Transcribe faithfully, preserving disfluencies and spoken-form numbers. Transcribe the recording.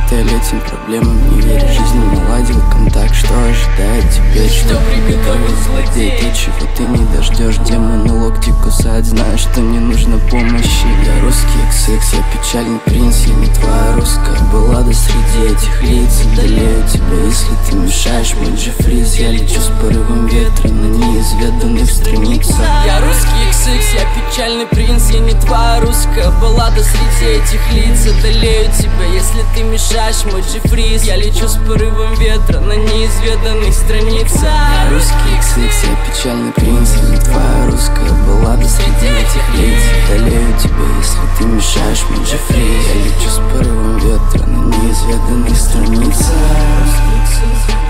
столетиям проблемам не верю. Жизнь наладил контакт, что ожидает теперь? Что приготовил злодей? То, чего ты не дождешь. Демоны локти кусают, знаю, что не нужно помощи. Я русский икс икс, я печальный принц. Я не твоя русская баллада среди этих лиц. Одолею тебя, если ты мешаешь, мой Джеффриз. Я лечу с порывом ветра на неизведанных страницах. Я русский икс икс, я печальный принц. Я не твоя русская баллада среди этих лиц. Одолею тебя, если ты мешаешь, мой Джеффриз. Я лечу с порывом ветра на неизведанных страницах. Я русский икс икс, я печальный принц. Я не твоя русская баллада среди этих лиц. Одолею тебя, если ты мешаешь, мой Джеффриз. Я лечу с порывом ветра на неизведанных страницах.